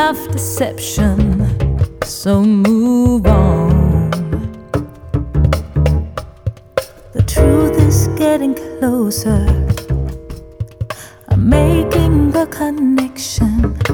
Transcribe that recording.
enough deception, so move on. The truth is getting closer. I'm making the connection.